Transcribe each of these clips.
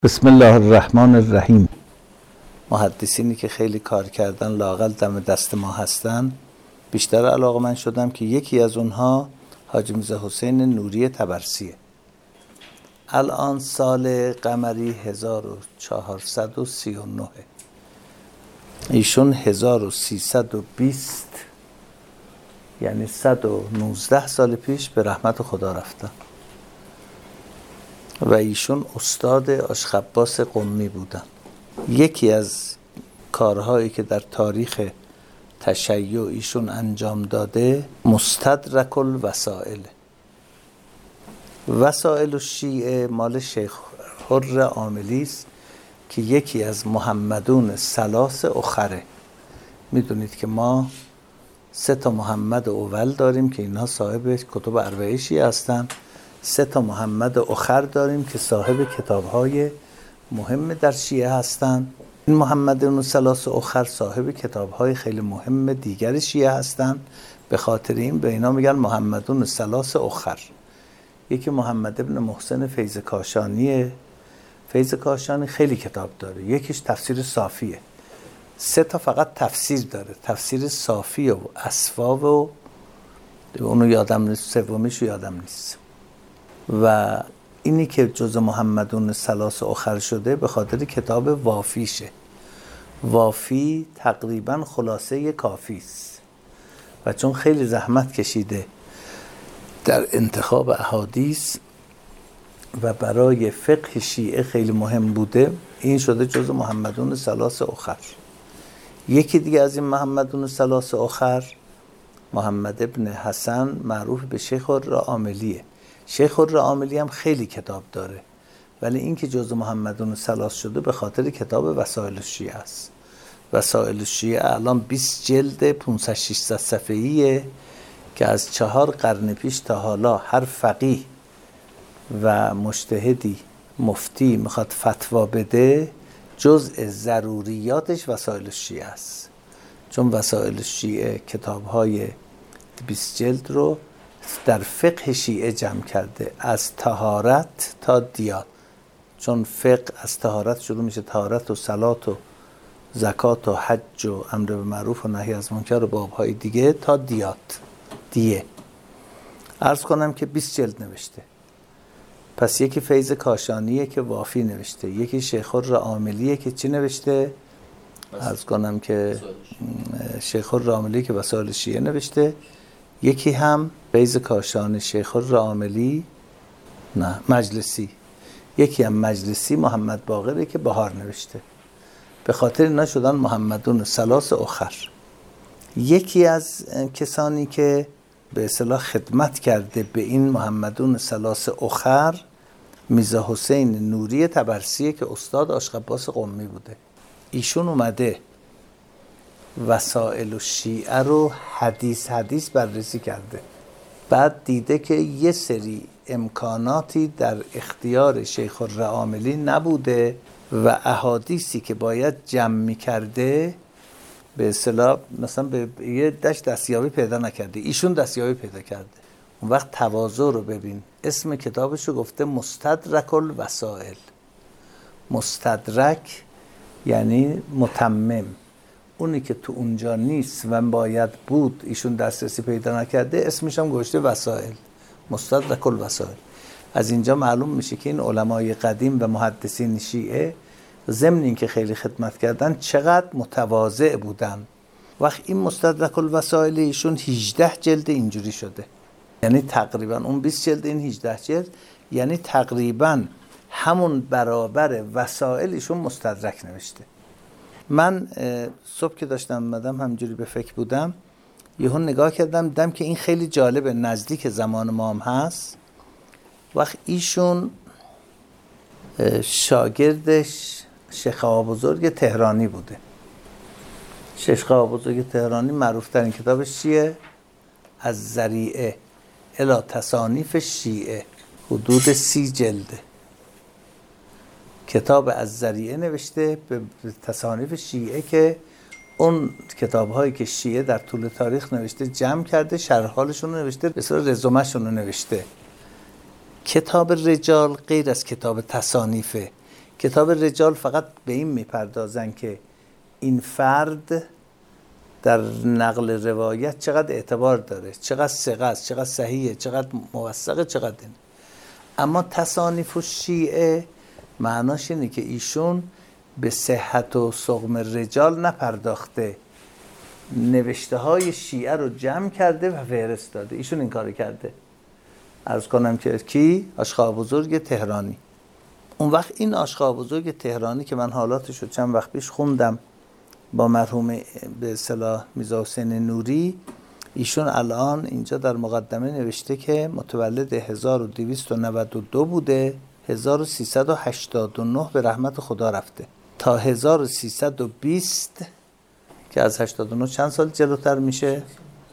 بسم الله الرحمن الرحیم. محدثینی که خیلی کار کردن لااقل دم دست ما هستن بیشتر علاقه‌مند شدم که یکی از اونها حاجی میرزا حسین نوری طبرسیه. الان سال قمری 1439، ایشون 1320 یعنی 119 سال پیش به رحمت خدا رفتن و ایشون استاد آشخباس قمی بودن. یکی از کارهایی که در تاریخ تشیع ایشون انجام داده مستدرک الوسائل. وسائل الشیعه مال شیخ حر عاملی است که یکی از محمدون ثلاث اخره. میدونید که ما 3 محمد اول داریم که اینها صاحب کتب اربعه شیعه هستند. 3 محمد اخر داریم که صاحب کتاب‌های مهم در شیعه هستند. این محمدون ثلاث اخر صاحب کتاب‌های خیلی مهم دیگر شیعه هستند. به خاطر این به اینا میگن محمدون ثلاث اخر. یکی محمد ابن محسن فیض کاشانیه. فیض کاشانی خیلی کتاب داره. یکیش تفسیر صافیه. 3 فقط تفسیر داره. تفسیر صافی و اصفا و اونو یادم نیست، سومیشو یادم نیست. و اینی که جز محمدون ثلاث اخر شده به خاطر کتاب وافیشه. وافی تقریبا خلاصه کافی است و چون خیلی زحمت کشیده در انتخاب احادیث و برای فقه شیعه خیلی مهم بوده، این شده جز محمدون ثلاث اخر. یکی دیگه از این محمدون ثلاث اخر محمد ابن حسن معروف به شیخ حر عاملیه. شیخ حر عاملی هم خیلی کتاب داره، ولی این که جزء محمدون ثلاث شده به خاطر کتاب وسائل الشیعه است. وسائل الشیعه الان 20 جلد 500-600 صفحه‌ایه که از 4 قرن پیش تا حالا هر فقیه و مجتهدی مفتی میخواد فتوا بده جزء ضروریاتش وسائل الشیعه است. چون وسائل الشیعه کتاب‌های 20 جلد رو در فقه شیعه جمع کرده، از طهارت تا دیات. چون فقه از طهارت شروع میشه، طهارت و صلات و زکات و حج و امر به معروف و نهی از منکر و بابهای دیگه تا دیه. عرض کنم که 20 جلد نوشته. پس یکی فیض کاشانیه که وافی نوشته، یکی شیخ حر عاملیه که چی نوشته؟ عرض کنم که شیخ حر عاملی که وسائل شیعه نوشته. یکی هم فیض کاشانی شیخ حر عاملی نه مجلسی. یکی هم مجلسی محمد باقری که بهار نوشته. به خاطر اینا شدن محمدون ثلاث اخر. یکی از کسانی که به اصطلاح خدمت کرده به این محمدون ثلاث اخر میرزا حسین نوری طبرسیه که استاد آشخباس قمی بوده. ایشون اومده وسائل الشیعه رو حدیث بررسی کرده. بعد دیده که یه سری امکاناتی در اختیار شیخ حر عاملی نبوده و احادیثی که باید جمع می‌کرده به اصطلاح مثلا به یه دستیابی پیدا نکرده. ایشون دستیابی پیدا کرده. اون وقت تواضع رو ببین. اسم کتابش رو گفته مستدرک الوسائل. مستدرک یعنی متمم. اونی که تو اونجا نیست و باید بود ایشون دسترسی پیدا نکرده اسمش هم گذاشته وسائل. مستدرک الوسائل. از اینجا معلوم میشه که این علمای قدیم و محدثین شیعه ضمن این که خیلی خدمت کردن چقدر متواضع بودن. وقت این مستدرک الوسائل ایشون 18 جلد اینجوری شده. یعنی تقریبا اون 20 جلد این 18 جلد یعنی تقریبا همون برابر وسائل ایشون مستدرک نوشته. من صبح که داشتم اومدم همجوری به فکر بودم، یهو نگاه کردم دیدم که این خیلی جالبه، نزدیک زمان ما هم هست. وقت ایشون شاگردش شیخ آقا بزرگ تهرانی بوده. شیخ آقا بزرگ تهرانی معروف ترین کتابش چیه؟ از ذریعه الی تصانیف شیعه، حدود 30 جلده. کتاب از ذریعه نوشته به تصانیف شیعه که اون کتاب‌هایی که شیعه در طول تاریخ نوشته جمع کرده، شرحالشون رو نوشته، به صورت رزومه‌شون رو نوشته. کتاب رجال غیر از کتاب تصانیفه کتاب رجال فقط به این میپردازن که این فرد در نقل روایت چقدر اعتبار داره، چقدر ثقه است، چقدر صحیحه، چقدر موثقه، چقدر این. اما تصانیف الشیعه معناش اینه که ایشون به صحت و سقم رجال نپرداخته، نوشته های شیعه رو جمع کرده و فهرست داده. ایشون این کار کرده. عرض کنم که کی؟ آشقا بزرگ تهرانی. اون وقت این آشقا بزرگ تهرانی که من حالاتش رو چند وقت پیش خوندم با مرحوم به اصطلاح میرزا حسین نوری، ایشون الان اینجا در مقدمه نوشته که متولد 1292 بوده، 1389 به رحمت خدا رفته، تا 1320 که از 89 چند سال جلوتر میشه؟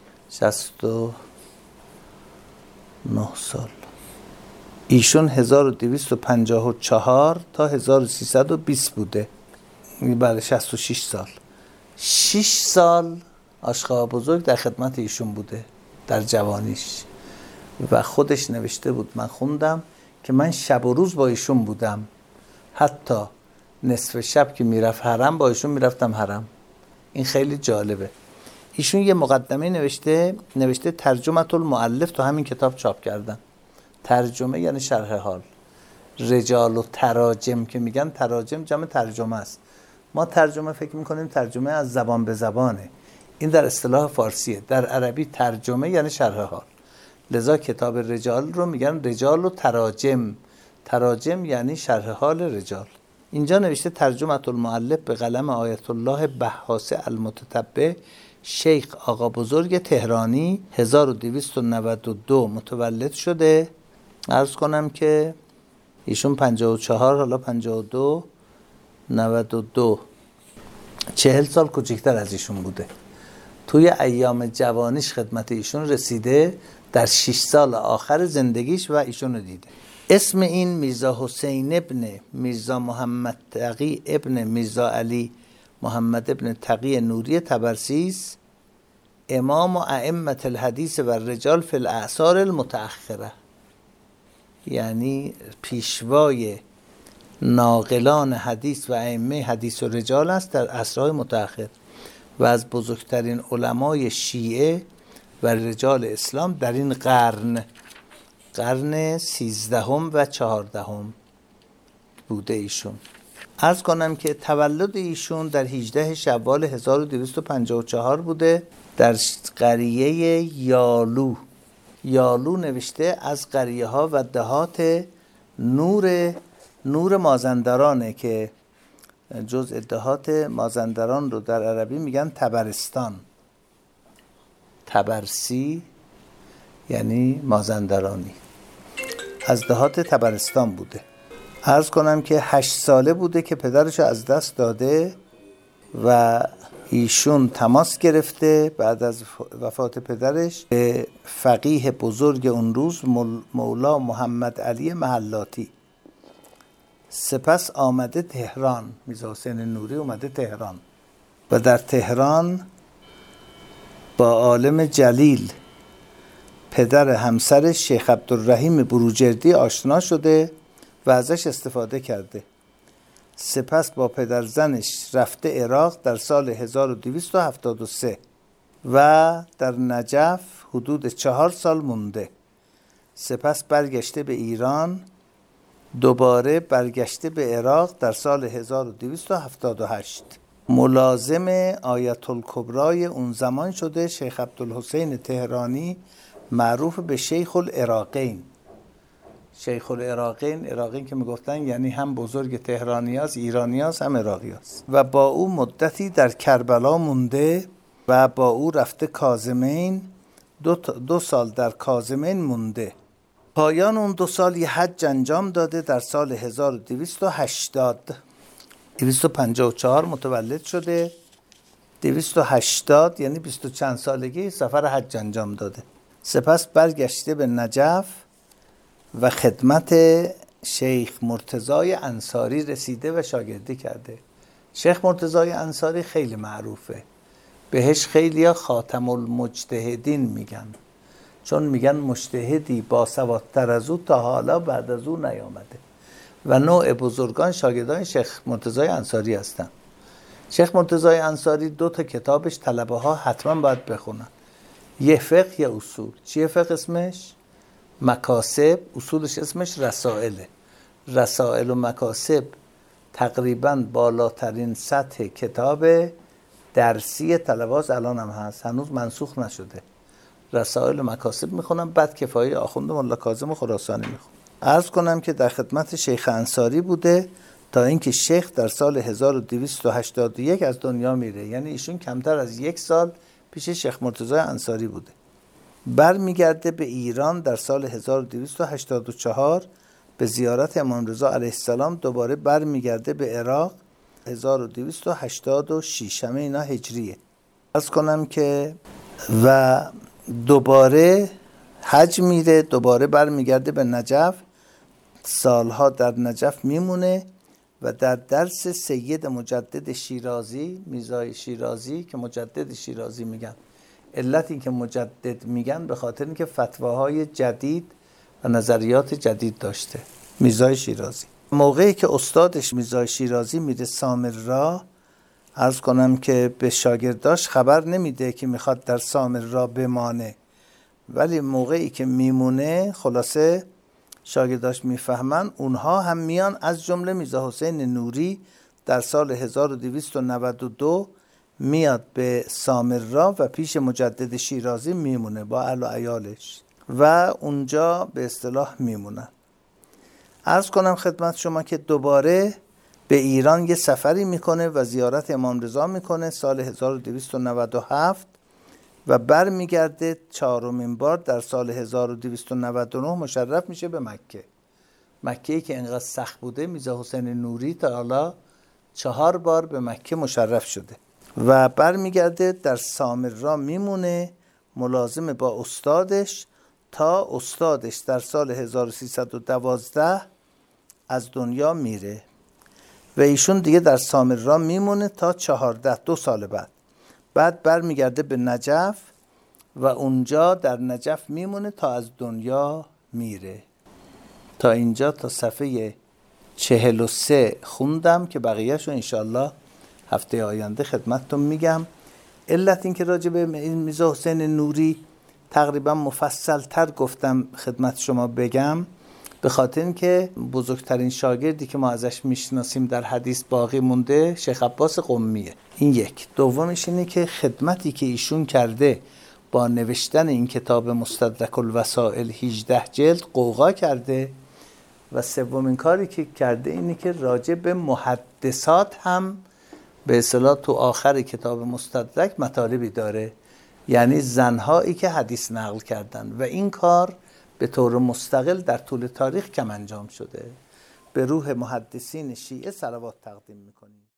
69 سال. ایشون 1254 تا 1320 بوده، بله 66 سال. 6 سال آشقا بزرگ در خدمت ایشون بوده در جوانیش و خودش نوشته بود، من خوندم که من شب و روز با ایشون بودم، حتی نصف شب که میرفت حرم با ایشون میرفتم حرم. این خیلی جالبه. ایشون یه مقدمه نوشته ترجمه المؤلف، تو همین کتاب چاپ کردن. ترجمه یعنی شرح حال. رجال و تراجم که میگن، تراجم جمع ترجمه است. ما ترجمه فکر میکنیم ترجمه از زبان به زبانه، این در اصطلاح فارسیه. در عربی ترجمه یعنی شرح حال، لذا کتاب رجال رو میگن رجال و تراجم. تراجم یعنی شرح حال رجال. اینجا نوشته ترجمه المؤلف به قلم آیت الله بهاس المتتبع شیخ آقا بزرگ تهرانی 1292 متولد شده. عرض کنم که ایشون 54 حالا 52 92 40 سال کوچکتر از ایشون بوده. توی ایام جوانیش خدمت ایشون رسیده، در 6 سال آخر زندگیش و ایشون رو دیده. اسم این میرزا حسین ابن میرزا محمد تقی ابن میرزا علی محمد ابن تقی نوری طبرسیست، امام و ائمه الحدیث و رجال فی الاعصار المتأخره، یعنی پیشوای ناقلان حدیث و ائمه حدیث و رجال است در عصرهای متأخر و از بزرگترین علمای شیعه و رجال اسلام در این قرن 13 و 14 بوده ایشون. عرض کنم که تولد ایشون در 18 شوال 1254 بوده در قریه یالو. یالو نوشته از قریه ها و دهات نور مازندرانه که جزء دهات مازندران رو در عربی میگن تبرستان. تبرسی یعنی مازندرانی، از دهات تبرستان بوده. عرض کنم که 8 ساله بوده که پدرش از دست داده و ایشون تماس گرفته بعد از وفات پدرش به فقیه بزرگ اون روز مولا محمد علی محلاتی. سپس آمده تهران، میرزا حسین نوری اومده تهران و در تهران با عالم جلیل پدر همسر شیخ عبدالرحیم بروجردی آشنا شده و ازش استفاده کرده. سپس با پدر زنش رفته عراق در سال 1273 و در نجف حدود 4 سال مونده. سپس برگشته به ایران، دوباره برگشته به عراق در سال 1278. ملازم آیت الکبرای اون زمان شده شیخ عبدالحسین تهرانی، معروف به شیخ العراقین. شیخ العراقین که میگفتن یعنی هم بزرگ تهرانیاست، ایرانیاست، هم عراقیاست. و با او مدتی در کربلا مونده و با او رفته کاظمین، 2 سال در کاظمین مونده. پایان اون 2 سال یه حج انجام داده. در سال 254 متولد شده، 280 یعنی 20 چند سالگی سفر حج انجام داده. سپس برگشته به نجف و خدمت شیخ مرتضای انصاری رسیده و شاگردی کرده. شیخ مرتضای انصاری خیلی معروفه، بهش خیلیا خاتم المجتهدین میگن، چون میگن مجتهدی با سوادتر از او تا حالا بعد از او نیامده و نوع بزرگان شاگردان شیخ مرتضی انصاری هستند. شیخ مرتضی انصاری 2 کتابش طلبه ها حتما باید بخونن. یه فقه یه اصول. چیه فقه اسمش؟ مکاسب. اصولش اسمش رسائله. رسائل و مکاسب تقریبا بالاترین سطح کتاب درسی طلباز الان هم هست، هنوز منسوخ نشده. رسائل و مکاسب میخونم، بعد کفایه آخوند ملا کاظم خراسانی میخونم. عرض کنم که در خدمت شیخ انصاری بوده تا اینکه شیخ در سال 1281 از دنیا میره، یعنی ایشون کمتر از 1 سال پیش شیخ مرتضی انصاری بوده. برمیگرده به ایران در سال 1284 به زیارت امام رضا علیه السلام. دوباره برمیگرده به عراق 1286، همه اینا هجریه. عرض کنم که و دوباره حج میره، دوباره برمیگرده به نجف، سالها در نجف میمونه و در درس سید مجدد شیرازی، میرزای شیرازی که مجدد شیرازی میگن، علت این که مجدد میگن به خاطر اینکه فتواهای جدید و نظریات جدید داشته میرزای شیرازی. موقعی که استادش میرزای شیرازی میره سامرا، عرض کنم که به شاگرداش خبر نمیده که میخواد در سامرا بمانه، ولی موقعی که میمونه خلاصه شاگرداش میفهمن، اونها هم میان، از جمله میرزا حسین نوری در سال 1292 میاد به سامرا و پیش مجدد شیرازی میمونه با اهل و عیالش و اونجا به اصطلاح میمونن. عرض کنم خدمت شما که دوباره به ایران یه سفری میکنه و زیارت امام رضا میکنه سال 1297 و برمیگرده 4مین بار در سال 1299 مشرف میشه به مکه. مکه‌ای که انقدر سخت بوده، میرزا حسین نوری تا حالا 4 بار به مکه مشرف شده و برمیگرده در سامرا میمونه ملازم با استادش تا استادش در سال 1312 از دنیا میره و ایشون دیگه در سامرا میمونه تا 2 سال بعد برمیگرده به نجف و اونجا در نجف میمونه تا از دنیا میره. تا اینجا تا صفحه 43 خوندم که بقیه‌شو انشالله هفته آینده خدمتتون میگم. علت این که راجع به میرزا حسین نوری تقریبا مفصل تر گفتم خدمت شما بگم، به خاطر اینکه بزرگترین شاگردی که ما ازش میشناسیم در حدیث باقی مونده شیخ عباس قمیه. این یک. دومش اینه که خدمتی که ایشون کرده با نوشتن این کتاب مستدرک الوسائل 18 جلد قوقا کرده و سومین کاری که کرده اینه که راجع به محدثات هم به اصطلاح تو آخر کتاب مستدرک مطالبی داره، یعنی زنهایی که حدیث نقل کردن و این کار به طور مستقل در طول تاریخ کم انجام شده. به روح محدثین شیعه صلوات تقدیم میکنیم.